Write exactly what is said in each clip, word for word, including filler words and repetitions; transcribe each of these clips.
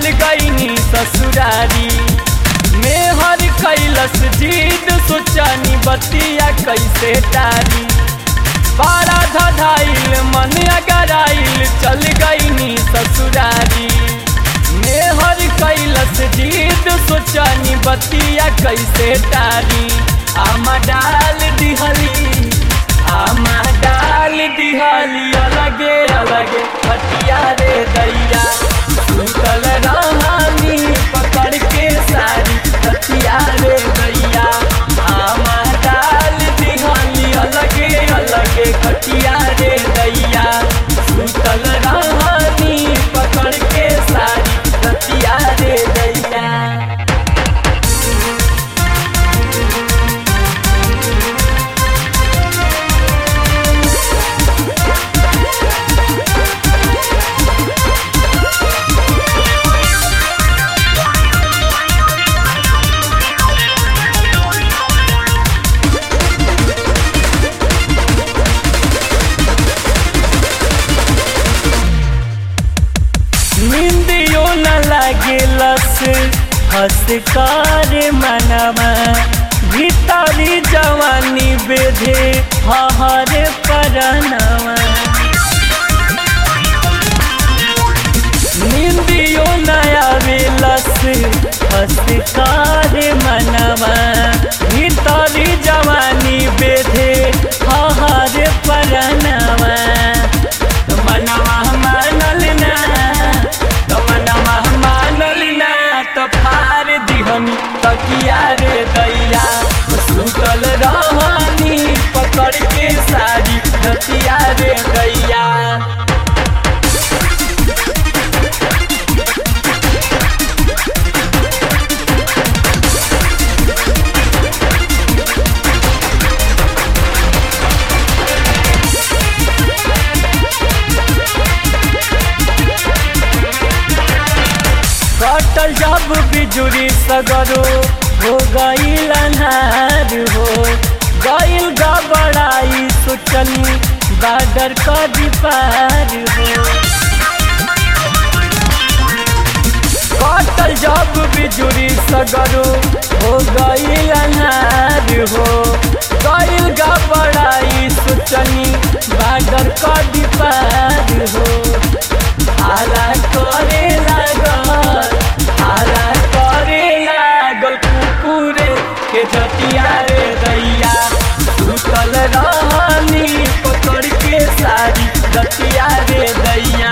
चल गईनी ससुरारी। मेहर कैलस जीद सोचनी बतिया कैसे टारी। बारा धधाइल मन अगराइल चल गईनी ससुरारी। मेहर कैलस जीद सोचनी बतिया कैसे टारी। आमा डाल दिहली आमा डाल दिहली अलगे अलगे खटिया रे दैया। सुतल रहनी पकड़ के सारी खटिया रे दैया। आमा डाल दिहली अलगे अलगे खटिया रे दैया। सुतल रहनी पकड़ के सारी खटिया रे दैया। निंदियो न लागेलस हंस कर मनवा। भीतरी जवानी बेधे हर परनवा। निंदियो न आवेलस हंस कर मनवा। भीतरी जवानी बेधे हर परनवा। मनवा मानल ना मनवा मानल ना तो फार दिहनी तकिया रे दैया। सुतल रहनी पकड़ के सारी खटिया रे दैया। कटल जब बिजुरी सगरो हो गईल अन्हार हो। गईल गबड़ाई सोचनी बाडर कदी पार हो। कटल जब बिजुरी सगरो हो गईल अन्हार हो। गईल गबड़ाई सोचनी बाडर कदी पार हो। आला करे लागल आला करे लागल कुकुरे के जतिया रे दैया। सुतल रहनी पकड़ के सारी जतिया रे दैया।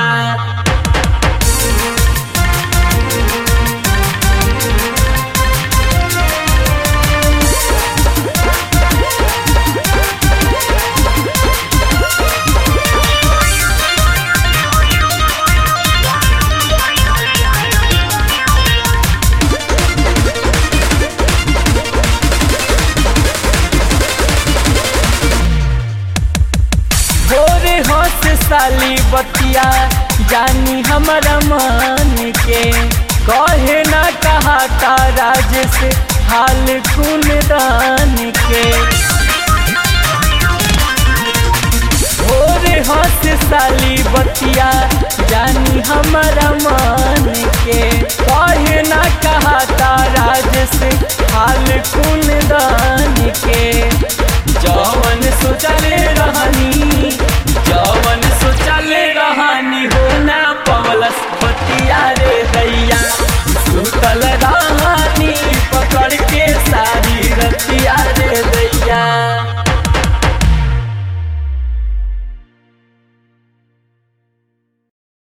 भोरे हंस साली बतिया जानी हमारा मन के। कहे ना कहा राज से हाल खून दान के। भोरे हंस साली बतिया जानी हमारा मन